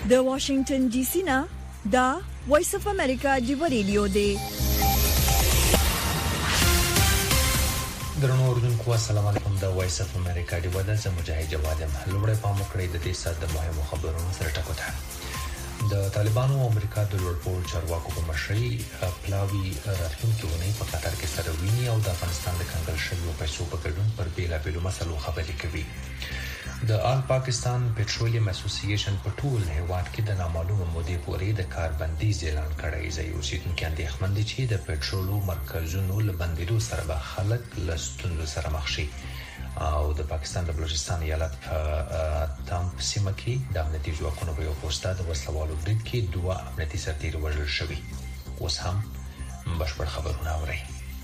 د واشنگټن ډي سي نه دا وایس اف امریکا دی ریډیو دی. درنو اوریدونکو السلام علیکم. د وایس اف امریکا دی ودا زه مجاهد جواد یم. لومړی پام وکړئ د دې سات د مهمو خبرونو سره ټکوته. د طالبانو او امریکا د لوړپوړ چارواکو په مشرۍ پلاوی راتلونکي ونې په قطر کې سره ویني او د افغانستان د کنګل شویو پیسو په ګډون پر بیلابېلو مسلو خبرې کوي. د آل پاکستان پټرولیم اسوسییشن په ټول هیواد کې د نامعلومه مودې پورې د کار بندیز اعلان کړی. ځای اوسیدونکي اندېښمن دي چې د پټرولو مرکزونو له بندېدو سره به خلک له ستونزو سره مخ شي. او د پاکستان د بلوچستان ایالت په تامپ سیمه کې د امنیتي ځواکونو په یو پوسټه د وسلوالو برید کې 2 امنیتي سرتیري وژل شوي. اوس هم بشپړ خبرونه اورئ.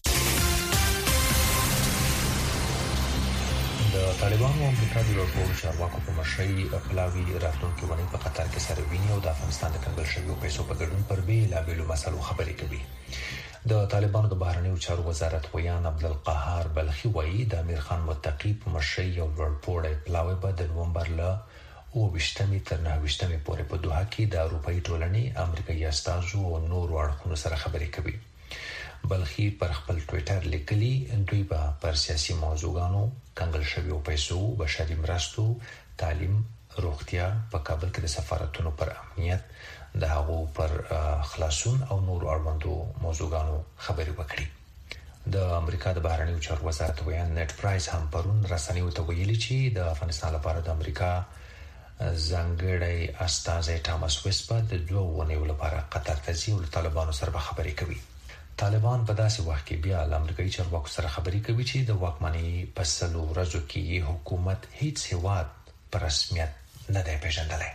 د طالبانو او امریکا د لوړپوړو چارواکو په مشرۍ پلاوی راتلونکي ونې په قطر کې سره ویني او د افغانستان د کنګل شویو پیسو په ګډون پر بیلابېلو مسلو خبرې کوي. د طالبانو د بهرنیو چارو وزارت ویان عبدالقهار بلخي وایي د امیر خان متقی په مشرۍ یو لوړپوړی پلاوی به د نومبر له 28 تر 29 پورې په دوحه کې د اروپایي ټولنې امریکایي استازو او نورو اړخونو سره خبرې کوي. بلخي پر خپل ټوئیټر لیکلي دوی به پر سیاسي موضوعاتو، کنګل شویو پیسو، بشري مرستو، تعلیم، روغتیا، په کابل کې د سفارتونو پر امنیت، د هغو پر خلاصون او نور اړوندو موضوعاتو خبرې وکړي. د امریکا د بهرنیو چارو وزارت ویان نت پرایس هم پرون رسنیو ته ویلي چې د افغانستان لپاره د امریکا ځانګړی استازی ټامس ویسپا د 2 ونیو لپاره قطر ته ځي او له طالبانو سره خبرې کوي. طالبان په داسې وخت کې بیا له امریکایي چارواکو سره خبرې کوي چې د واکمنۍ په 100 ورځو کې حکومت هیڅ هیواد په رسمیت نه دی پیژندلی.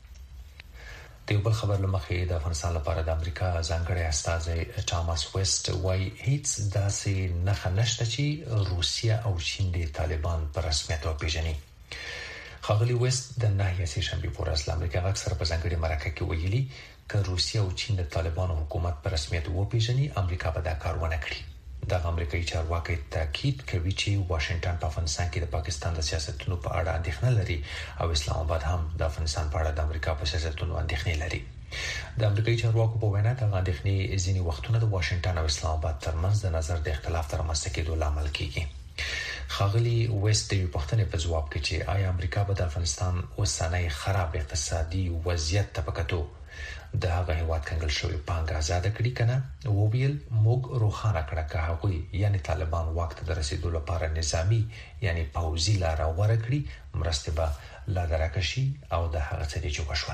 د یو بل خبر لمخې د افغانستان لپاره د امریکا ځانګړی استازی ټامس ویسټ وایي هیڅ داسې نښه نشته چې روسیه او چین د طالبان په رسمیت وپیژني. ښاغلي ویسټ د 9 سپټمبر په ورځ له امریکا غږ سره په ځانګړې مرکه کې ویلي که روسیه او چین د طالبانو حکومت په رسمیت وپیژني امریکا به دا کار ونه کړي. د امریکایي چارواکي تاکید کوي چې واشنگټن په افغانستان کې د پاکستان د سیاستونو په اړه اندېښنه لري او اسلام آباد هم د افغانستان په اړه د امریکا په سیاستونو اندېښنې لري. د امریکایي چارواکو په وینا د اندېښنې ځینې وختونه د واشنگټن او اسلام آباد ترمنځ د نظر د اختلاف تر رامنځته کېدو لامل کیږي. ښاغلي ویسټ د پوښتنې په ځواب کې چې آیا امریکا به د افغانستان اوسنۍ خراب اقتصادي وضعیت ته په کتو د هغه هیواد کنګل شوی پانګه آزاد کړي کنه، وویل موږ روښانه کړه که هغوی یعنی طالبان واک ته رسیدو لپاره نظامی یعنی پوځي لار غوره کړي مرسته به لا درکشي او د هغه څه چې وشول.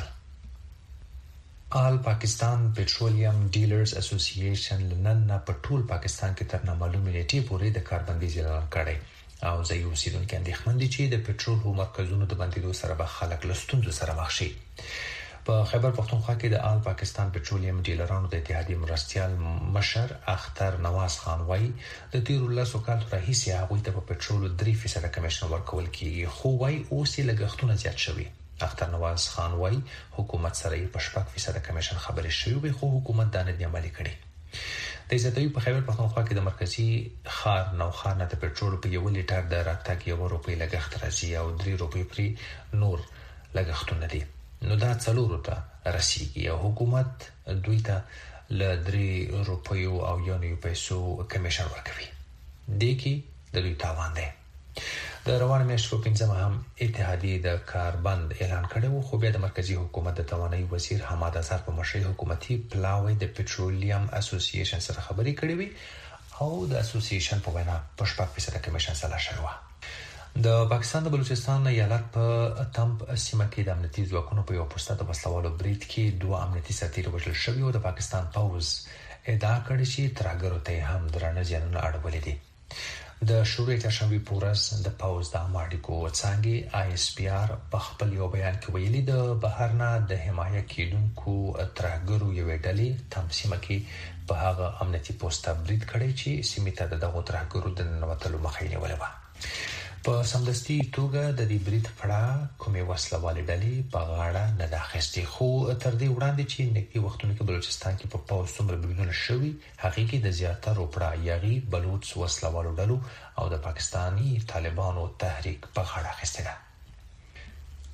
آل پاکستان پټرولیم ډیلرز اسوسییشن لنن په ټول پاکستان کې تر نامعلومه نیټې پورې د کاربندیز اعلان کړی او ځای اوسیدونکي اندېښمن دي چې د پټرول مرکزونو د بندیدو سره به خلک له ستونزو سره مخ شي. په خیبر پختونخوا کې د آل پاکستان پټرولیم ډیلرانو د اتحادیې مرستیال مشر اختر نواز خان وایي د تیرو 10 کالو راهیسې هغوی ته په پټرولو 3% کمیشن ورکول کیږي، خو وایي اوس یې لګښتونه زیات شوي. اختر نواز خان وایي حکومت سره یې په 6% کمیشن خبرې شوې وي خو حکومت دا نه دی عملي کړی. د عزتوي په خیبر پختونخوا کې د مرکزی ښار نوخانه د پټرول په 1 لیټر د راتګ 1 روپۍ لګښت راځي او 3 روپۍ پرې نور لګښتونه دي. نو دا 4 ته رسیږي او حکومت دوی ته له 3 روپیو او 1 پیسو کمیشن ورکوي. دې کې د دوی تاوان دی. د روان میاشتې په 15 هم اتحادیې د کاربند اعلان کړی و خو بیا د مرکزی حکومت د توانایي وزیر حماد ازهر په مشرۍ حکومتي پلاوی د پټرولیم اسوسییشن سره خبرې کړې وي او د اسوسییشن په وینا په 6% کمیشن سره شوی و. د پاکستان د بلوچستان ایالت په تامپ سیمه کې د امنیتي ځواکونو په یو پوسټه د وسلوالو برید کې 2 امنیتي سرتیري وژل شوي او د پاکستان پوځ ادعا کړې چې ترهګرو ته هم درانه زیانونه اړولي دي. د شوري چهارشنبه په ورځ د پوځ د اماډیکو څنګه ISPR په خپل یو بیان کې ویلي د بهرنه د حمایه کېدونکو ترهګرو یو ډلې تامپ سیمه کې په هغه امنیتي پوسټه برید کړی چې سیمه ته دغه ترهګرو د ننوتلو مخه یې نیولې و. په سمدستي توګه د دې برید پړه کومې وسلوالې ډلې په غاړه نه ده اخیستې خو تر دې وړاندې چې نږدې وختونو کې بلوچستان کې په پوځ څومره بریدونه شوي هغې کې د زیاترو پړه یاغي بلوچ وسلوالو ډلو او د پاکستاني طالبانو تحریک په غاړه اخیستې ده.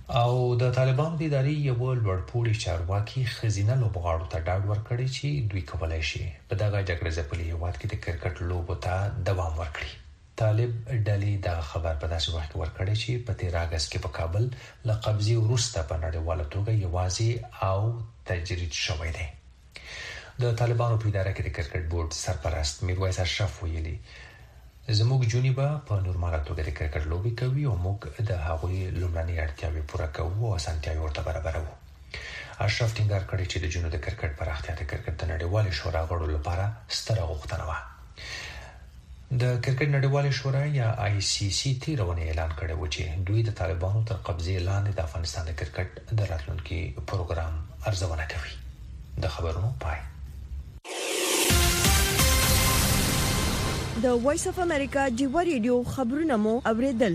او د طالبانو د ادارې یو لوړپوړي چارواکي خزینه لوبغاړو ته ډاډ ورکړي چې دوی کولای شي په دغه جګړه ځپلي هیواد کې د کرکټ لوبو ته دوام ورکړي. طالب ډلې دا خبر په داسې وخت کې ورکړي چې په 13 اگست کې په کابل له قبضې وروسته په نړیواله توګه یوازې او تجرید شوی دی. د طالبانو په اداره کې د کرکټ بورډ سرپرست میرویس اشرف ویلي زموږ جونیبا په نورماله توګه د کرکټ لوبي کوي او موږ د هغوی لومړنۍ اړتیاوې پوره کوو او اسانتیاوې ورته برابروو. اشرف ټینګار کړی چې د جنو د کرکټ پراختیا د کرکټ د نړیوالې شورا غړو لپاره ستره غوښتنه وه. د کرکټ نړیوالې شورا یا ICC تیرونه اعلان کړی و چې دوی د طالبانو تر قبضې لاندې د افغانستان د کرکټ د راتلونکي پروګرام ارزونه کوي. د خبرونو پای. د وایس اف امریکا جیوا ریډیو خبرونه مو اوریدل.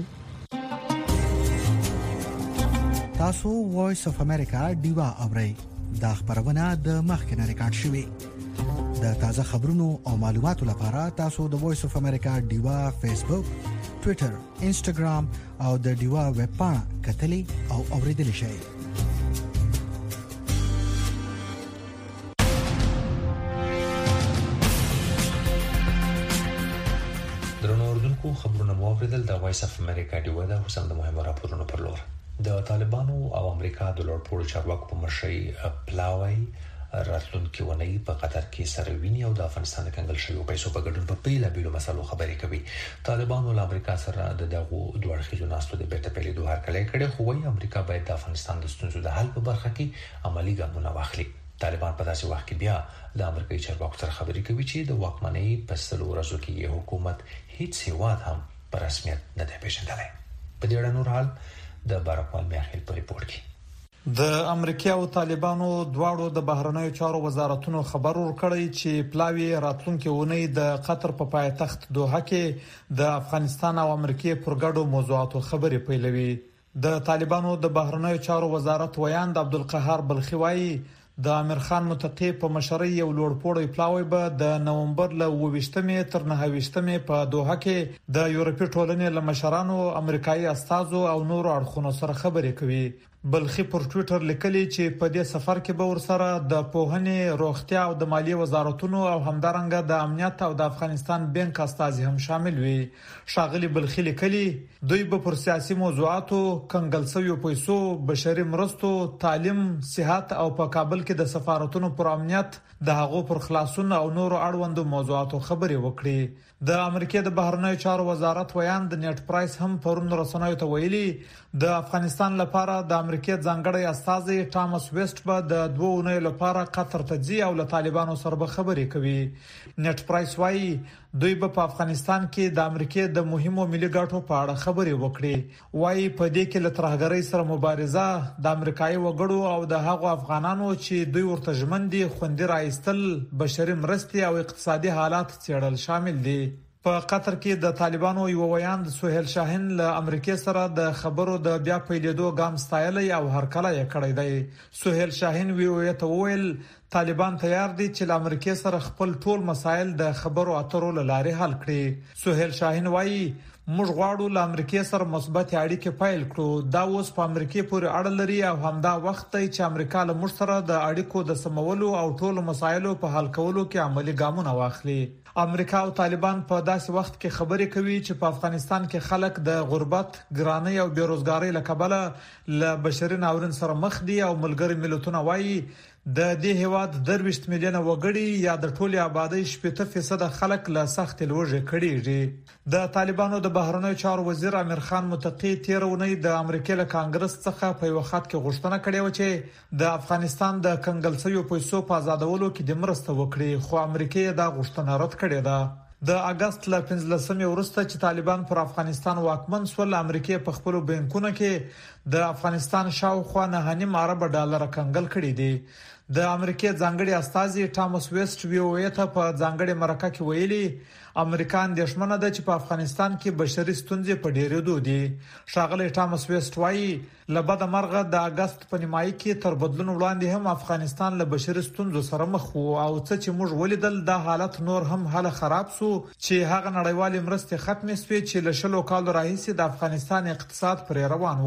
تاسو وایس اف امریکا دیوا اورئ. دا خبرونه د مخکنه ریکارډ شوې. د تازه خبرونو او معلوماتو لپاره تاسو د وایس اف امریکا دیوا فیسبوک، ټوئیټر، انسټاګرام او د دیوا ویب پاڼه کتلې او اوریدل شئ. خبرونه مو اوریدل. د وایس اف امریکا دیوا د حسن د مهمو راپورونو پر لور. د طالبانو او امریکا د لوړپوړو چارواکو په مشرۍ پلاوی راتلونکي ونې په قطر کې سره ویني او د افغانستان د کنګل شویو پیسو په ګډون په بیلابیلو مسلو خبرې کوي. طالبانو له امریکا سره د دغو دوه اړخیزو ناستو د بیرته پیلېدو هرکلی کړی، خو وايي امریکا باید د افغانستان د ستونزو د حل په برخه کې عملی ګامونه واخلي. طالبان په داسې وخت کې بیا د امریکایي چارواکو سره خبرې کوي چې د واکمنۍ په 100 ورځو کې یې حکومت هیڅ هیواد هم په رسمیت نه دی پیژندلی. په دې اړه نور حال د بارکوال میاخیل په ریپورت کې. د امریکا او طالبانو دواړو د بهرنیو چارو وزارتونو خبر ورکړی چې پلاوی راتلونکي اونۍ د قطر په پایتخت دوحه کې د افغانستان او امریکای پر ګډو موضوعاتو خبرې پیلوي. د طالبانو د بهرنیو چارو وزارت ویاند عبدالقهار بلخي وايي د امیر خان متقی په مشرۍ یو لوړپوړی پلاوی به د نومبر له 28 تر 29 په دوحه کې د یورپی ټولنې له مشرانو، امریکایي استازو او نورو اړخونو سره خبرې کوي. بلخي پر ټوئیټر لیکلي چې په دې سفر کې به ورسره د پوهنې، روغتیا او د مالیې وزارتونو او همدارنګه د امنیت او د افغانستان بانک استازي هم شامل وي. ښاغلي بلخي لیکلي دوی به پر سیاسي موضوعاتو، کنګل شویو پیسو، بشري مرستو، تعلیم، صحت او په کابل کې د سفارتونو پر امنیت، د هغو پر خلاصون او نورو اړوندو موضوعاتو خبرې وکړي. د امریکای د بهرنیو چارو وزارت ویاند نیټ پرایس هم پرون رسنیو ته ویلي د افغانستان لپاره د امریکای ځانګړی استازي ټامس ویسټ به د 2 اونۍ لپاره قطر ته ځي او له طالبانو سره به خبرې کوي. نیټ پرایس وايي دوی به په افغانستان کې د امریکای د مهمو ملي ګټو په اړه خبرې وکړي. وايي په دې کې له ترهګرۍ سره مبارزه، د امریکایي وګړو او د هغو افغانانو چې دوی ورته ژمن دي خوندي راایستل، بشري مرستې او اقتصادي حالات څېړل شامل دي. په قطر کې د طالبانو یو ویاند سهیل شاهین له امریکای سره د خبرو د بیا پیلېدو ګام ستایلی او هرکلی یې کړی دی. سهیل شاهین ته وویل طالبان تیار دي چې له امریکای سره خپل ټول مسایل د خبرو اترو له لارې حل کړي. سهیل شاهین وایي موږ غواړو له امریکای سره مثبت اړیکې پیل کړو. دا اوس په امریکای پورې اړه لري او همدا وخت دی چې امریکا له موږ سره د اړیکو د سمولو او ټولو مسایلو په حل کولو کې عملی ګامونه واخلي. امریکا او طالبان په داسې وخت کې خبرې کوي چې په افغانستان کې خلک د غربت، ګرانۍ او بیروزګارۍ له کبله له بشري ناورین سره مخ دي او ملګری ملتونه وایي د دې هیواد 23 میلیونه وګړي یا د ټولي آبادی 70% خلک له سخت لوږې کړيږي. د طالبانو د بهرنیو چارو وزیر امیر خان متقی تیرونی د امریکای له کانګرس څخه په یو خط کې غوښتنه کړې و چې د افغانستان د کنګل شویو پیسو په آزادولو کې د مرسته وکړي، خو امریکای دا غوښتنه رد کړې ده. د اگست له 15 وروسته چې طالبان پر افغانستان واکمن شول، امریکای په خپل بانکونو کې د افغانستان شاوخوا 9.5 ارب ډالر کنګل کړي دي. د امریکای ځانګړي استازي ټامس ویسټ ته په ځانګړي مرکه کې ویلي امریکا اندېښمنه ده چې په افغانستان کې بشري ستونزې په ډېرېدو دي. ښاغلی ټامس ویسټ وايي له بده مرغه د اگست په نیمایي کې تر بدلون وړاندې هم افغانستان له بشري ستونزو سره مخ وو او څه چې موږ ولیدل دا حالت نور هم حاله خراب شو چې هغه نړیوالې مرستې ختمې شوې چې له 10 کالو راهیسې د افغانستان اقتصاد پر روان وو.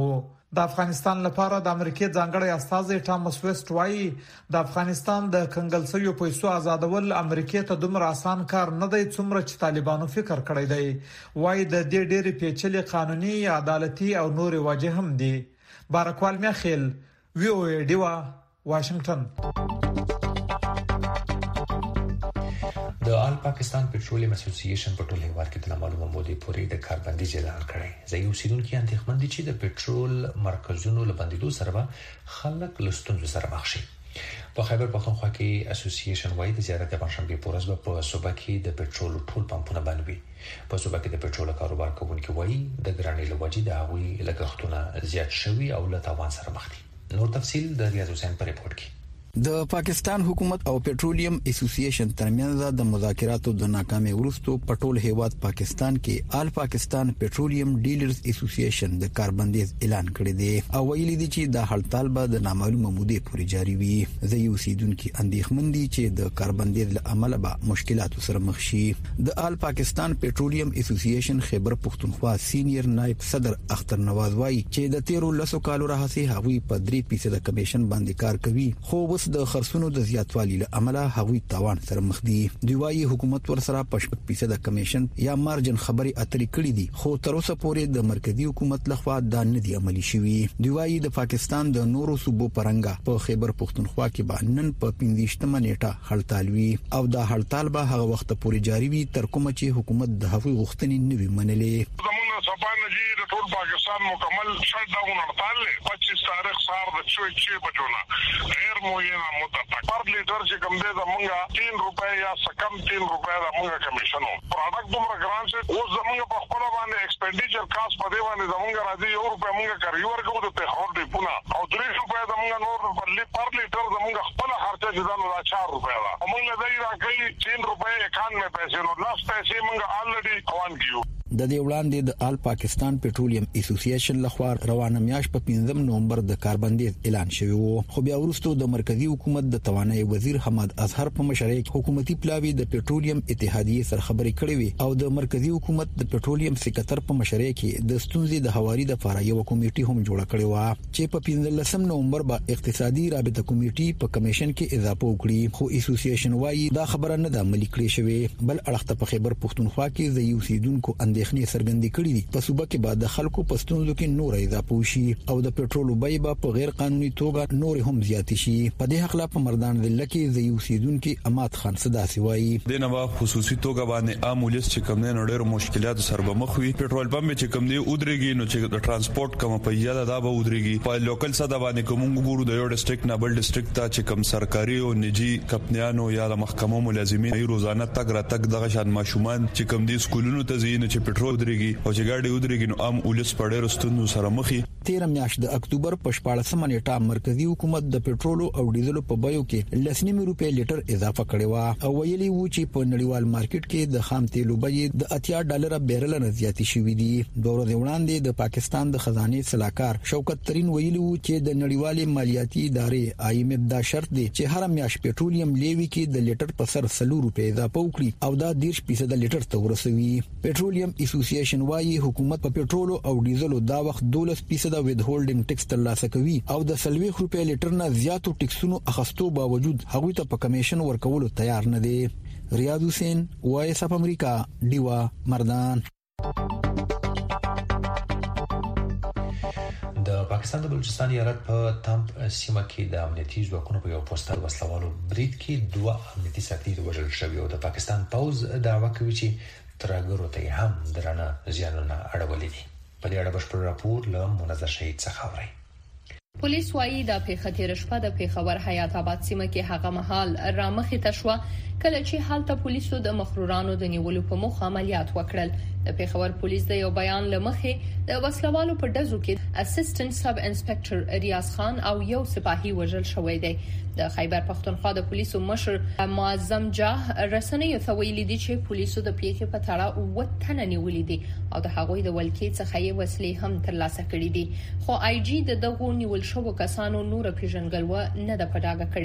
د افغانستان لپاره د امریکای ځانګړی استازی ټامس ویسټ وايي د افغانستان د کنګلسویو پیسو آزادول امریکای ته دومره آسان کار نه دی څومره چې طالبانو فکر کړی دی. وايي د دې ډېری پیچلي قانوني، عدالتي او نور وجه هم دي. بارکوال میخیل وی او ای ډیوا واشنگټن. د آل پاکستان پټرولیم اسوسییشن په ټول هیواد کې د معلومه مودې پورې د کاربندیز اعلان کړی. ځایي اوسیدونکو اندېښمن دي چې د پټرول مرکزونو له بندیدو سره به خلک له ستونزو سره مخ شي. په خیبر پختونخوا کې اسوسییشن وايي د زیارت د پنځشنبه په ورځ په صوبه کې د پټرول ټول پمپونه بند وي. په صوبه کې د پټرول کاروبار کوونکي وايي د ګرانۍ له وجې د هغوی لګښتونه زیات شوي او له تاوان سره مخ دي. نور تفصیل د ریاض حسین په ریپورت کې. د پاکستان حکومت او پټرولیم اسوسییشن ترمنځ د مذاکراتو د ناکامۍ وروسته په ټول هیواد پاکستان کې آل پاکستان پټرولیم ډیلرز اسوسییشن د کاربندیز اعلان کړی دی او ویلي دی چې د هړتال به د نامعلومه مودې پورې جاری وي. ځایي اوسیدونکو اندېښمن دي چې د کاربندیز له امله به مشکلات سره مخ شي. د آل پاکستان پټرولیم اسوسییشن خیبر پختونخوا سینیئر نائب صدر اختر نواز وايي چې د 13 کالو راهیسې هغوی په 3% کمیشن باندې کار کوي خو د خرڅونو د زیاتوالي له امله هغوی تاوان سره مخ دي. دوی وايي حکومت ورسره په 10% کمیشن یا مارجن خبري اترې کړې دي خو تر اوسه پورې د مرکزی حکومت لخوا دا نه دی عملي شوی. دوی وايي د پاکستان د نورو صوبو پرنګا په خیبر پختونخوا کې به نن په 15 نیټه هړتال وي او دا هړتال به هغه وخت پورې جاری وي تر کومه چې حکومت د هغوی غوښتنې نه وي منلې. صفانجی د ټول پاکستان مکمل شټ ډاون هړتال 25 تاریخ سار د 6 بجو غیر معینه مدت پر لیټر چې کوم دی زمونږه 3 روپے یا سکم 3 روپے زمونږه کمیشن وو. پروډکټ دومره ګران چې اوس زمونږه په خپل باندې ایکسپنډیچر کاست په دی باندې زمونږه راځي 1 روپے مونږه کوي ورکو د پیښور دی پونه او 3 روپے زمونږه نور پر لیټر زمونږه خپل خرچه ځانو دا 4 روپے دا مونږه دای راکې 3 روپے 91 پیسې نو لاس پیسې مونږه الریډي روان کیو. د دې وړاندې د آل پاکستان پټرولیم اسوسییشن لخوا روانه میاشت په 15 نومبر د کاربندیز اعلان شوی وو خو بیا وروسته د مرکزی حکومت د توانایي وزیر حماد اظهر په مشرۍ حکومتي پلاوی د پټرولیم اتحادیه سره خبرې کړې وي او د مرکزی حکومت د پټرولیم سکرټر په مشرۍ کې د ستونزې د حواري د فارایي کمیټې هم جوړه کړې و چې په 15 نومبر به اقتصادي رابطه کمیټې په کمیشن کې اضافه وکړي خو اسوسییشن وايي دا خبره نه د عملي کړې شوی بل اړخته په خیبر پختونخوا کې د یوسیدونکو اندېښنې څرګندې کړې دي. په صوبه کې بعد د خلکو په ستونزو کې نور اضافه وشي او د پټرول بیه په غیر قانوني توګه نور هم زیات شي. په دې حق لا په مردان ضلع کې د یوسیدونکو امات خان صداسي وایي د نوو خصوصي توګه باندې عام ولس چې کوم نه ډېر مشکلات سره مخ وي. پټرول پمپ چې کوم دی ودرېږي نو چې د ترانسپورت کوم په یاده دا به ودرېږي. په لوکل صدا باندې کوم ګورو د یو ډیسټریکټ نه بل ډیسټریکټ ته چې کوم سرکاري او نجی کمپنیانو یا د محکمو ملازمین روزانه تګ راتګ دغه شان ماشومان چې کوم دي سکولونو ته ځي نو چې پټرول ودرېږي او چې ګاډي ودرېږي نو عام ولس په ډېر ستونزو سره مخ دي. 13 میاشت د اکتوبر په 14 نیټه مرکزی حکومت د پټرول او ډیزل په بیو کې 1.9 روپے لیټر اضافه کړی و او ویلي و چې په نړیوال مارکیټ کې د خام تیلو بیې د $80 بیرل نه زیاتې شوې دي. دوه ورځې وړاندې د پاکستان د خزانه سلاکار شوکت ترين ویلي و چې د نړیوال مالیاتي ادارې IMF دا شرط دی چې هر میاشت پټرولیم لیوي کې د لیټر په سر 4 روپے اضافه وکړي او دا 10% لیټر ته ورسوي. پټرولیم اسوسییشن وايي حکومت په پټرول او ډیزل دا وخت 12% وید هولډینګ ټیکس ترلاسه کوي او د 40 روپے لیټر نه زیاتو ټیکسونو اخستو باوجود هغوی ته په کمیشن ورکولو تیار نه دي. ریاض حسین وایس اف امریکا دیوا مردان. د پاکستان د بلوچستان ایالت په تمپ سیمه کې د امنیتي ځواکونو په یو پوسټر وسلوالو برید کې 2 امنیتي سرتیري وژل شوي او د پاکستان پوز دعوا کوي چې ترګرو ته هم درنه زیانونه اړولې دي. په دې اړه بشپړ راپور له منظر شهید څخه اوري. پولیس وايي د پیښتیر شپه د پیښور حیات آباد سیمه کې هغه مهال رامخې تشوه کله چې حالت پولیسو د مخرورانو د نیولو په مخ عملیات وکړل. د پیښور پولیس د یو بیان لمخې د وسلوالو په ډزو کې اسسټنټ سب انسپکټر ریاض خان او یو سپاهي وژل شوی دی. د خیبر پختونخوا د پولیسو مشر معظم جاه رسنیو ته ویلي دي چې پولیسو د پیښې په تړه 9 تنه نیولې دي او د هغوی د ولکې څخه یې وسلې هم ترلاسه کړې دي خو آی جی د دغو نیول شوو کسانو نور پیژنګلوه نه د پډاګه کړي.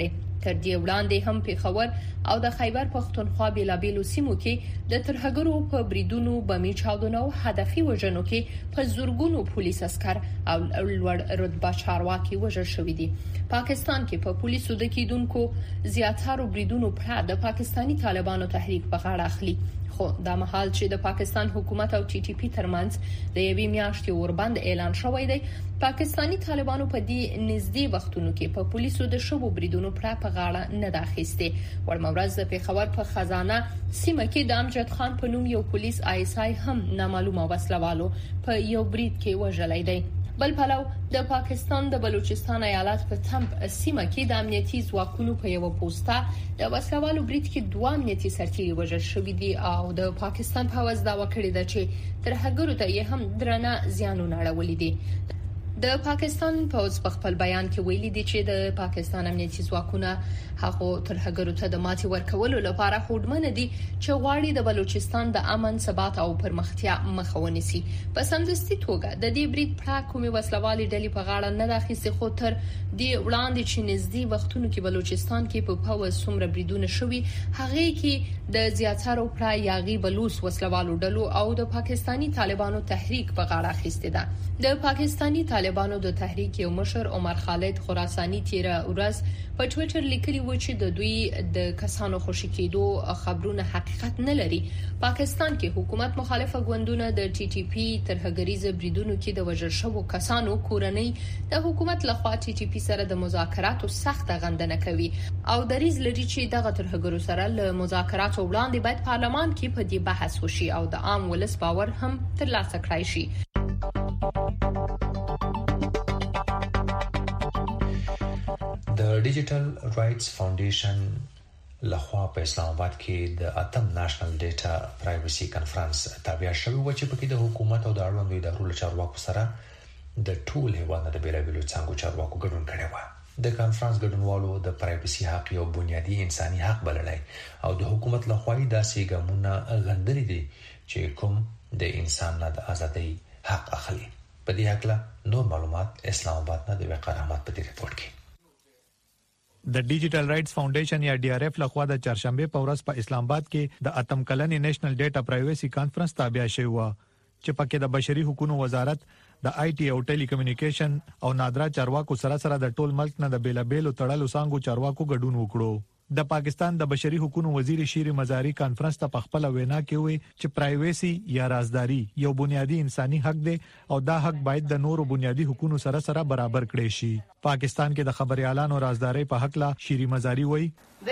تر دې وړاندې هم پیښور او د خیبر پښتونخوا بېلابېلو سیمو کې د ترهګرو په بریدونو بمي چاودنو او هدفي وژنو کې په زورګونو پولیس عسكر او لوړ رتبه چارواکي وژل شوي دي. پاکستان کې په پولیسو د کېدونکو زیاترو بریدونو پر د پاکستانی طالبانو تحریک په غاړه اخلي. خو دا مهال چې د پاکستان حکومت او ټي ټي پی ترمنځ د یوې میاشتې اوربند اعلان شوی دی، پاکستانی طالبانو په دې نږدې وختونو کې په پولیسو د شوبو بریدونو پر په غاړه نه داخېسته. ورمورز د پیښور په خزانه سیمه کې د امجد خان په نوم یو پولیس آیسای هم نامعلومه وسلوالو په یو برید کې وژلی دی. بل پلو د پاکستان د بلوچستان ایالت په تمب سیمه کې د امنیتي ځواکونو په یو پوسټه د وسلوالو برید کې 2 امنیتي سرتیري وژل شوي دي او د پاکستان پوځ دعوا کړې ده چې ترهګرو ته یې هم درنه زیانونه اړولي دي. د پاکستان پوځ په خپل بیان کې ویلي دي چې د پاکستان امنیتي ځواکونه هغه ترهګرو ته د ماتې ورکولو لپاره هوډمن دي چې غواړي د بلوچستان د امن ثبات او پرمختیا مخه ونیسي. په سمدستي توګه د دې برید پر کومي وسلوالي ډلې په غاړه نه داخېسي، خو تر دې وړاندې چې نږدې وختونو کې بلوچستان کې په پوځ څومره بریدونه شوي، هغه کې د زیاترو پر یاغي بلوچ وسلوالو ډلو او د پاکستانی طالبانو تحریک په غاړه اخیسته ده. د پاکستانی طالبانو د تحریک یو مشر عمر خالد خراسانی تیره ورځ په ټوئیټر لیکلی و چې د دوی د کسانو خوشی کېدو خبرونه حقیقت نه لري. پاکستان کې حکومت مخالفه ګوندونه د ټي ټي پی ترهګریز بریدونو کې د وژل شوو کسانو کورنۍ د حکومت لخوا ټي ټي پی سره د مذاکراتو سخت غندنه کوي او دریځ لري چې دغه ترهګرو سره له مذاکراتو وړاندې باید پارلمان کې په دې بحث وشي او د عام ولس باور هم ترلاسه کړای شي. د ډیجیټل رائټس فاونډیشن لخوا په اسلام آباد کې د اتم نېشنل ډیټا پرایویسي کانفرنس تابع شوی و چې پکې د حکومت او د اړوندو ادارو له چارواکو سره د ټول هیواد د بیلابیلو څنګهو چارواکو ګډون کړی و. د کانفرنس ګډونوالو د پرایویسي حق یو بنیادی انساني حق بللی او د حکومت لخوا داسې ګامونه غندلي دي چې کوم د انسان نه د ازادۍ حق اخلي. په دې حق نور معلومات اسلام آباد نه د وقار احمد په دې رپورت کې. د ډیجیټل رائټس فاونډیشن یا ډي آر اف لخوا د چهارشنبه په ورځ په اسلام آباد کې د اتم کلنې نېشنل ډیټا پرایویسي کانفرنس تابع شوی و چې پکې د بشري حقوقو وزارت د آی ټي او ټيلي کمیونیکیشن او نادرا چارواکو سره د ټول ملک نه د بیلابېلو تړلو څنګهو چارواکو ګډون وکړو. د پاکستان د بشري حقوقو وزیر شیر مزاری کانفرنس ته په خپل وینا کې وی چې پرایویسي یا رازداری یو بنیادی انساني حق دی او دا حق باید د نورو بنیادی حقوقو سره برابر کړي شي. پاکستان کې د خبريالانو رازداري په حق لا شیر مزاری وی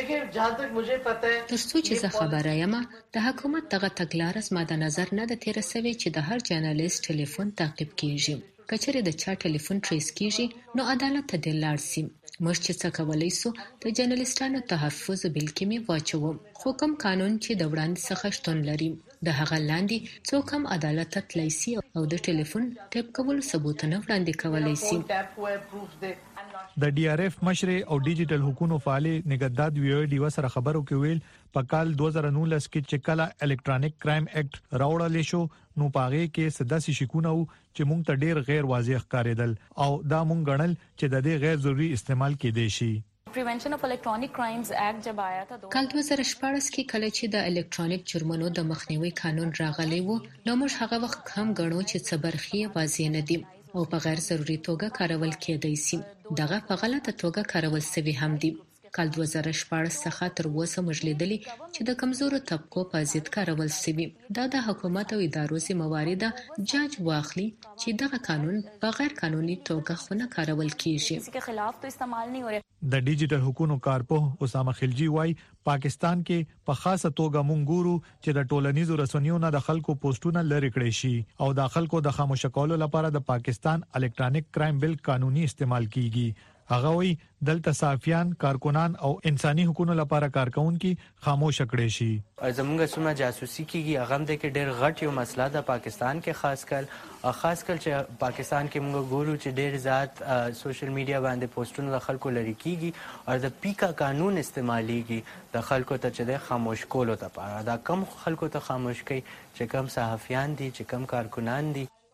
ترڅو چې زه خبره یم د حکومت دغه تګلارې زما د نظر نه د تیر سوي چې د هر جرنالست ټلیفون تعقیب کیږي. کچره د چا ټلیفون ټریس کیږي نو عدالت ته د لاړ سي. موږ چې څه کولای سو د جرنالستانو تحفظ بل کې می واچو، خو کوم قانون چې د وړاندې څخه شتون لري د هغه لاندې څوک هم عدالت ته تللی سي او د ټلیفون ټیپ کول ثبوتونه وړاندې کولای سي. د ډي آر اف مشر او ډیجیټل حقوقو فعال نگهداد ویډیو سره خبرو کې ویل په کال 2019 کې چې کله الکترونیک کرایم اکټ راوړل شو نو پاغه کې سداسي شکونه چې مونږ ته ډیر غیر واضح ښکارېدل او دا مونږ غنل چې د دې غیر ضروري استعمال کېدې شي. پریونشن اف الکترونیک کرایمز اکټ جب آیا تھا کال 2014 کې کله چې د الکترونیک جرمونو د مخنیوي قانون راغلی وو نو موږ هغه وخت هم غنو چې صبرخي واضح نه دي او په غیر ضروري توګه کارول کېدای شي. دغه په غلطه توګه کارول شوی هم دي. کال 2014 څخه تر اوسه موږ لیدلي چې د کمزورو طبقو په ضد کارول شوی. دا د حکومت او ادارو ذمہواری ده جاج واخلي چې دغه قانون په غیر قانوني توګه خونه کارول کیږي. اس کے خلاف تو استعمال نہیں ہو رہے. د ډیجیټل حقوقو کارپوه اسامه خلجی وای پاکستان کې په خاصه توګه مونږ ګورو چې د ټولنیزو رسنیو نه د خلکو پوسټونه لری کړی شي او د خلکو د خاموش کولو لپاره د پاکستان الکترونیک کرایم بل قانوني استعمال کیږي. هغه وی دلته صحافیان، کارکونان او انساني حقوقو لپاره کارکونکو خاموش کړي شي. زموږ سمه جاسوسي کیږي هغه هم د کې ډېر غټ یو مسله د پاکستان کې خاص کل چې پاکستان کې موږ ګورو چې ډېر زیات سوشل میډیا باندې پوسټونه د خلکو لري کیږي او د پیکا قانون استعماليږي د خلکو ته چې د خاموش کولو لپاره دا کم خلکو ته خاموش کوي چې کم صحافیان دي چې کم کارکونان دي.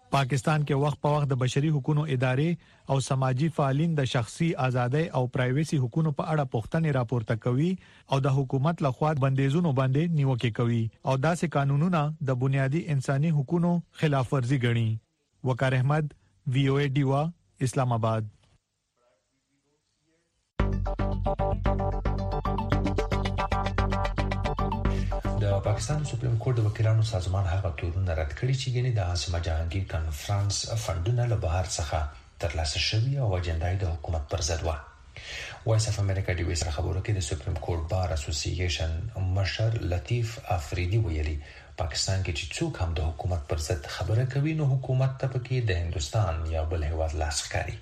پاکستان کې وخت په وخت د بشري حقوقو ادارې او سماجی فعالین د شخصي ازادۍ او پرایویسي حقوقو په اړه پوښتنې راپورته کوي او د حکومت لخوا بندیزونو باندې نیوکه کوي او داسې قانونونه د بنیادی انساني حقوقو خلاف ورزي ګڼي. وقار احمد VOA ډیوا اسلام آباد. د پاکستان سپریم کورټ د وکیلانو سازمان هغه تورونه رد کړي چې ګنې د عاصمه جهانگیر کانفرنس فندونه له بهر څخه ترلاسه شوي او اجنډای د حکومت پر ضد و. وایس اف امریکا ډیوی سره خبرو کې د سپریم کورټ بار اسوسییشن مشر لطیف افریدی ویلي پاکستان کې چې څوک هم د حکومت پر ضد خبره کوي نو حکومت ته پکې د هندستان یا بل هیواد لاس ښکاري.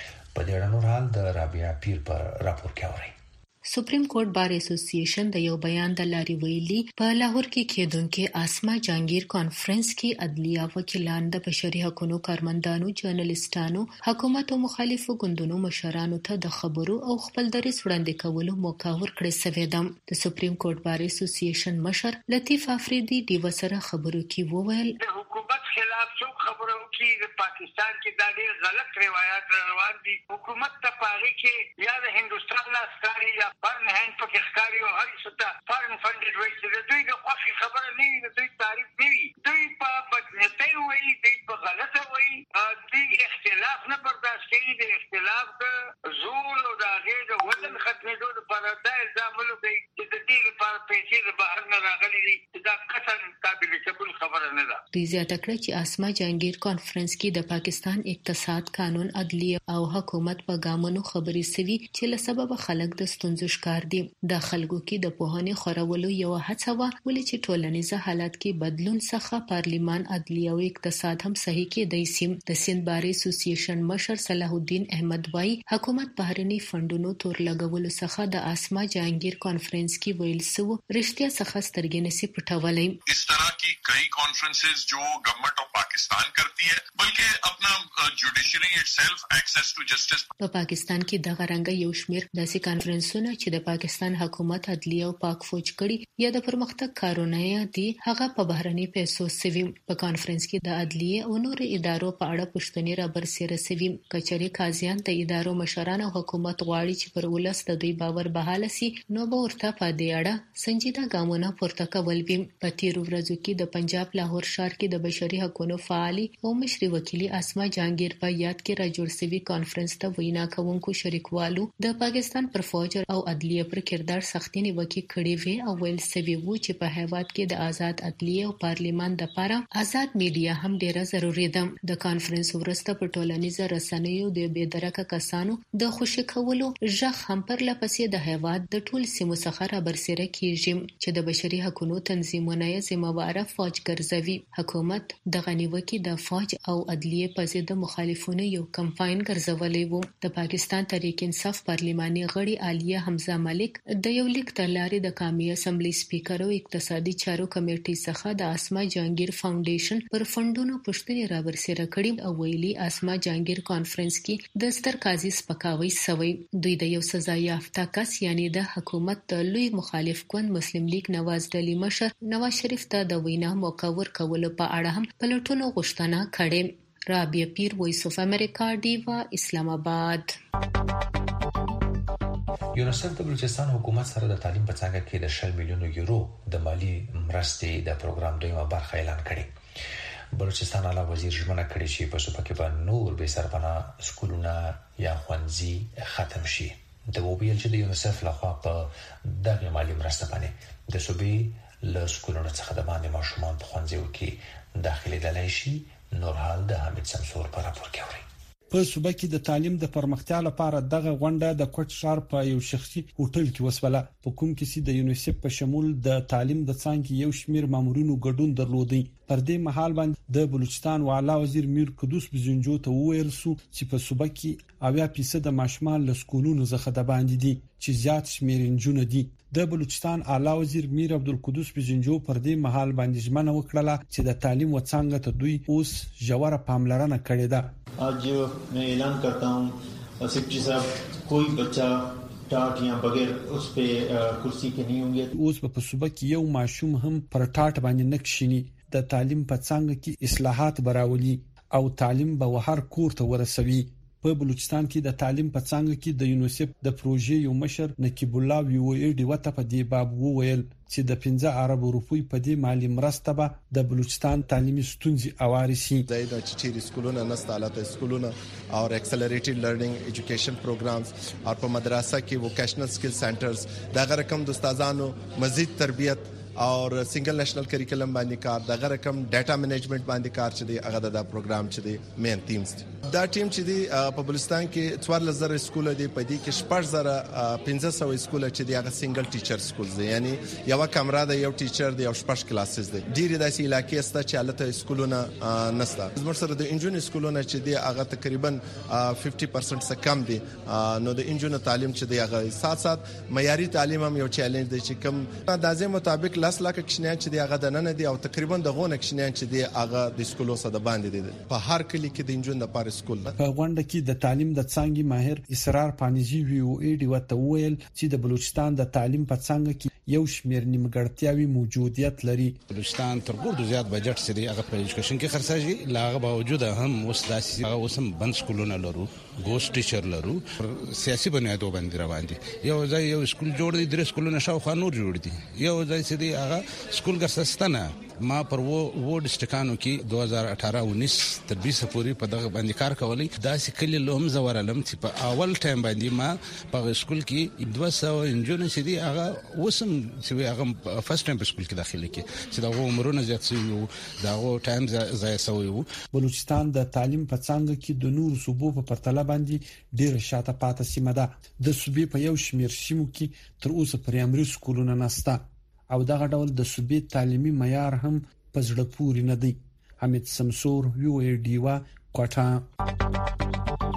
په دې اړه نور حال د رابعه پیر پر راپور کې اوري. سپریم کورټ بار اسوسییشن د یو بیان د لاري ویلي په لاهور کې کېدونکو عاصمه جهانگیر کانفرنس کې عدلیه وکیلان د بشري حقوقو کارمندانو جرنالستانو حکومت او مخالفو ګوندونو مشرانو ته د خبرو او خپل دریځ وړاندې کولو موقع ورکړې سوې ده. د سپریم کورټ بار اسوسییشن مشر لطیف افریدی ډیو سره خبرو کې وویل د حکومت خلاف څوک خبرو کوي د پاکستان کې دا ډېر غلط روایت روان دي. حکومت ته پاره کې یا د هندستان لا ستاري یا فارن هند پکې ښکاري او هر څه ته فارن فندډ وایي چې دوی د خوښي خبره نه وي، دوی تعریف نه وي، دوی په بدنیتۍ وایي، دوی په غلطه وایي، دوی اختلاف نه برداشت کوي. د اختلاف د زور او د هغې د وزن ختمېدو لپاره دا الزام ولګوي چې د دې لپاره پیسې د بهر نه راغلي دي. دا قطعا قابل قبول خبره نه ده. دوی زیاته کړه چې عاصمه جهانگیر کانفرنس کې د پاکستان اقتصاد، قانون، عدلیه او حکومت په ګامونو خبرې سوي چې له سبب خلک د ستونزو ښکار دي. د خلکو کې د پوهنې خورولو یو هڅه و ولې چې ټولنیز حالات کې بدلون څخه پارلیمان، عدلیه او اقتصاد هم صحیح کېدای شي. د سند بار اسوسییشن مشر صلاح الدین احمد وايي حکومت بهرني فندونو تور لګولو څخه د عاصمه جهانگیر کانفرنس کې ویل سو رښتیا څخه سترګې نسی پټولای. इस तरह की कई कॉन्फ्रेंसेस जो गवर्नमेंट ऑफ पाकिस्तान करती है बल्कि अपना judiciary itself access to justice. په پاکستان کې د غرنګ یو شمیر داسې کانفرنسونه چې د پاکستان حکومت، عدلیه او پاک فوج کړي یا د پرمختګ کارونه دي هغه په بهرني پیسو سوي. په کانفرنس کې د عدلیه او نور ادارو په اړه پوښتنې را برسېره سوي. کچري قاضیان د ادارو مشران او حکومت غواړي چې پر ولس د دوی باور بحاله سي نو به ورته په دې اړه سنجیده ګامونه پورته کول وي. په تیرو ورځو کې د پنجاب لاهور ښار کې د بشري حقوقو فعالي او مشري وکیلي عاصمه جهانگیر په یاد کې را جوړ شوی کانفرنس ته وینا کوونکو شریکوالو د پاکستان پر فوج او عدلیه پر کردار سختي نیوکه کړې وي او ویل سوي وو چې په هیواد کې د آزاد عدلیه او پارلیمان د لپاره آزاد میډیا هم ډیره ضروری ده. د کانفرنس وروسته په ټولنیزو رسنیو د بېدرکه کسانو د خوشی کولو ژغ هم پر لپسې د هیواد د ټول سیمو څخه را برسېره کیږي چې د بشري حقوقو تنظیمونه یې ذمہواره فوج ګرځوي. حکومت د غنیوکي د فوج او عدلیه په ضد مخالفونو یو کمپاین ګرځولې وو. د پاکستان تحریک انصاف پارلماني غړي عالیه حمزه ملک د یو لیک تر لارې د قومي اسمبلی سپیکر او اقتصادي چارو کمیټې څخه د عاصمه جهانگیر فاونډیشن پر فندونو پوښتنې را برسېره کړي او ویلي عاصمه جهانگیر کانفرنس کې د ستر قاضي سپکاوی سوی. دوی د یو سزا یافته کس یعنی د حکومت د لوی مخالف ګوند مسلم لیگ نواز ډلی مشر نواز شریف ته د وینا موقع ورکولو په اړه هم پلټونو غوښتنه کړې. رابعه پیر وایس اف امریکا ډیوا اسلام آباد. یونیسف د بلوچستان حکومت سره د تعلیم په څانګه کې د 10 میلیون یورو د مالی مرستې د پروګرام دویمه برخه اعلان کړې. بلوچستان اعلی وزیر ژمنه کړې چې په صوبه کې به نور بې سرپناه سکولونه یا ښوونځي ختم شي. د وویل چې د یونیسف لخوا په دغه مالی مرسته باندې د صوبې له سکولونو څخه د باندې ماشومان په ښوونځیو کې داخلي دلای شي. نور حال د حمید سمسور پر راپور کې اوري. په صوبه کې د تعلیم د پرمختیا لپاره دغه غونډه د کوټ ښار په یو شخصي هوټل کې وسوله. په کوم کې چې د یونیسف په شمول د تعلیم د څانګې یو شمیر مامورینو ګډون درلودي. پر دې مهال باندې د بلوچستان واعلی وزیر میر قدوس بزنجو ته وویل سو چې په صوبه کې 80% د ماشومان له سکولونو څخه د باندې دي چې زیات شمیر انجونه دي. د بلوچستان اعلی وزیر میر عبدالقدوس بزنجو پر دې مهال باندې ژمنه وکړه چې د تعلیم وڅانګه ته دوی اوس ژوره پاملرنه کړې ده. आज मैं ऐलान करता हूँ सेक्रेटरी साहब कोई बच्चा ټاټ یا بغیر اوس په کرسي کې نه ہوږي. اوس په صوبه کې یو ماشوم هم پر ټاټ باندې نکښینی. د تعلیم په څانګه کې اصلاحات براولي او تعلیم به هر کور ته ورسوي. په بلوچستان کې د تعلیم په څنګه کې د یونیسف د پروژې یو مشر نقیب الله ویویډي وته په دې باب وویل چې د 15 ارب روپۍ په دې مالی مرسته به د بلوچستان تعلیمي ستونزې اوارسي. د چيري سکولونه نستاله سکولونه او اکسلریټډ لرنینګ ایجوکیشن پروګرامز او په مدرسه کې ووکیشنل سکل سنټرز دا رقم د استادانو مزید تربیت اور سنگل نیشنل کریکولم باندې کار دغه رقم ډاټا منیجمنت باندې کار چې دی هغه د پروګرام چې دی مین تیمز دا ټیم چې دی په بلوچستان کې 4000 سکول دی په دې کې 1500 سکول چې دی هغه سنگل ټیچر سکول دی یعنی یو کمره د یو ټیچر دی او 6 کلاسز دی ډیر داسې علاقې است چې الته سکولونه نسته. زموږ سره د انجونی سکولونه چې دی هغه تقریبا 50% څخه کم دی. نو د انجونی تعلیم چې دی هغه سات معیاري تعلیم هم یو چیلنج دی چې کوم اندازې مطابق 10 لک کښنیان چې دی هغه د نن دی او تقریبا د غون کښنیان چې دی هغه د سکولو سره باندې دی په هر کلی کې د انجون لپاره سکول. په غونډه کې د تعلیم د څنګه ماهر اسرار پانیزي ویویډي وته ویل چې د بلوچستان د تعلیم په څنګه کې یو شمېر نیمګړتیاوي موجودیت لري. بلوچستان تر ګردو زیات بجټ سره هغه په ایجوکیشن کې خرڅاږي لاغه باوجود هم اوس داسې هغه اوسم بند سکولونه لرو ګوست ټیچر لرو سیاسي بنیادو باندې روان دي. یو ځای یو سکول جوړ دي درې سکولونه شاوخوا نور جوړ دي. یو ځای چې دی هغه سکول ګرځستانه ما پر وو ډسټکانو کې 2018-19 تر 20 پورې په دغه باندې کار کولی. داسې کلی لوم زورلم چې په اول ټایم باندې ما په سکول کې 200 انجونې چې دی هغه وسم چې هغه فرست ټایم په سکول کې داخله کې چې دغه عمرونه زیات شوی دغه ټایم ضایع شوی وو. بلوچستان د تعلیم په څنګه کې د نور صوبو په پرتله باندې ډیر شاته پاتې سیمه ده. د صوبې په یو شمېر سیمو کې تر اوسه پرایمري سکولونه نشته او دغه ډول د صوبې تعلیمي معیار هم په زړه پورې نه دی. حمید سمسور ویویډیوا کوټه.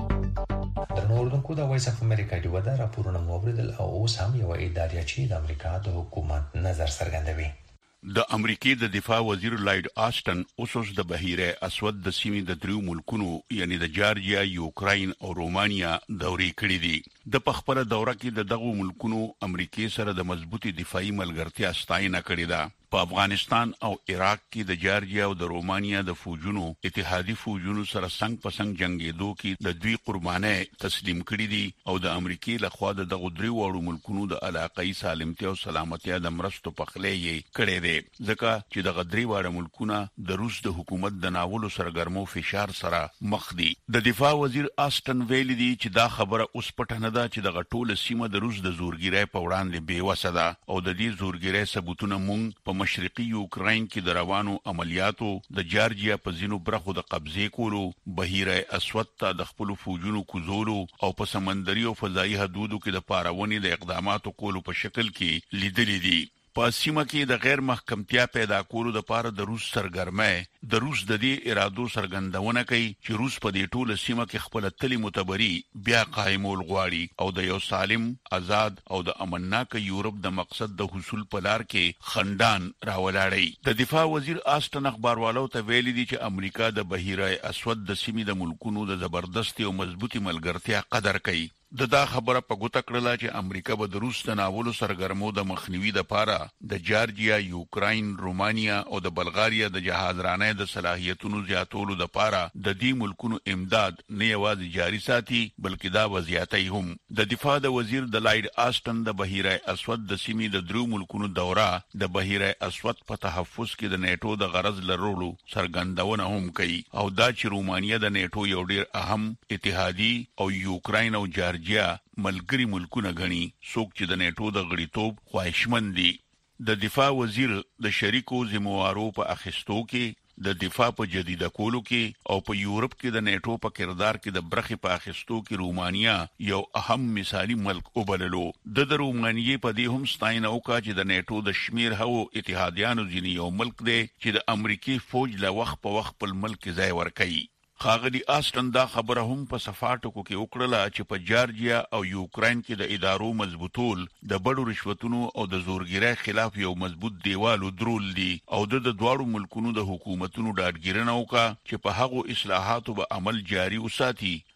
د نوردونکو د وایس اف امریکا دی ودا راپورونه موریدل او اوس هم یو اداریچی د امریکا د حکومت نظر څرګندوي. د امریکای د دفاع وزیر لایډ آسټن اوس د بحیره اسود د سیمې د دریو ملکونو یعنی د جارجیا، یوکراین او رومانیا دورې کړې دي. د پخپله دوره کې د دغو ملکونو امریکای سره د مضبوطی دفاعي ملګرتیا ستاینه کړې ده. په افغانستان او عراق کې د جارجیا او د رومانیا د فوجونو اتحادي فوجونو سره څنګ په څنګ جنگیدو کې د دوی قربانۍ تسلیم کړې دي او د امریکای لخوا د دغو دریو وړو ملکونو د علاقائی سالمتیا او سلامتیا د مرستو پخلې کړې دي ځکه چې د غدري واړه ملکونه د روس د حکومت د ناولو سرګرمو فشار سره مخ دي. د دفاع وزیر آسټن ویلي دي چې دا خبره اوس پټه نه ده چې د غټول سیمه د روس د زورګیرۍ په وړاندې بیوسه ده او د دې زورګیرۍ ثبوتونه مونږ په مشرقي یوکراین کې د روانو عملیاتو د جارجیا په ځینو برخو د قبضې کولو، بحیره اسود ته د خپل فوجونو کوزولو او په سمندري او فضایي حدودو کې د پاراونې د اقداماتو کولو په شکل کې لیدلې دي. په سیمه کې د غیر محکمتیا پیدا کولو لپاره د روس سرګرمۍ د روس د دې ارادو څرګندونه کوي چې روس په دې ټوله سیمه کې خپل تلي متبري بیا قائمول غواړي او د یو سالم، آزاد او د امنناک یورپ د مقصد د حصول په لار کې خندان راولاړي. د دفاع وزیر آسټن اخباروالو ته ویلي دي چې امریکا د بحیره اسود د سیمې د ملکونو د زبردستي او مضبوطی ملګرتیا قدر کوي. دا خبره په ګوته کړله چې امریکا به د روس د ناولو سرګرمو د مخنیوي لپاره د جارجیا، یوکراین، رومانیا او د بلغاریا د جهازرانۍ د صلاحیتونو زیاتولو لپاره د دې ملکونو امداد نه یوازې جاري ساتي بلکې دا وضعیتي هم. د دفاع د وزیر د لایډ آسټن د بحیره اسود د سیمې د دریو ملکونو دوره د بحیره اسود په تحفظ کې د نیټو د غرض لرلو څرګندونه هم کوي او دا چې رومانیا د نیټو یو ډیر اهم اتحادي او یوکراین او جارجیا ملګری ملکونه غني څوک چې د نیټو د غړیتوب خواهشمند دي. د دفاع وزیر د شریکو ذمہوارو په اخیستو کې د دفاع په جديده کولو کې او په یورپ کې د نیټو په کردار کې د برخې په اخیستو کې رومانیا یو اهم مثالی ملک وبللو. د رومانیې په دې هم ستاینه وکړه چې د نیټو د شمیر هو اتحادیانو ځینې یو ملک دی چې د امریکای فوج له وخت په وخت په ملک ځای ورکړي. خاغلی آسټن دا خبره هم په صفاټو کې وکړه چې په جارجیا او یوکراین کې د ادارو مضبوطول د بډو رشوتونو او د زورګیرۍ خلاف یو مضبوط دیوال درول دي او د دواړو ملکونو د حکومتونو ډاډګیرنه وکړه چې په هغو اصلاحاتو به عمل جاري وساتي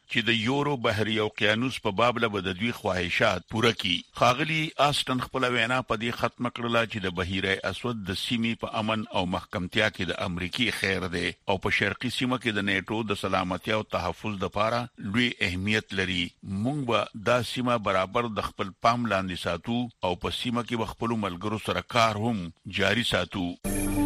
چې د یورو بحري اوقیانوس په باب له بدوی خواهشات پوره کی. خاغلی آسټن خپل وینا په دې ختم کړله چې د بحیره اسود د سیمې په امن او محکمتیا کې د امریکای خیر دی او په شرقي سیمه کې د نیټو د سلامتی او تحفظ لپاره لوی اهمیت لري. موږ به دا سیمه برابر د خپل پام لاندې ساتو او په سیمه کې خپل ملګرو سره کار هم جاري ساتو.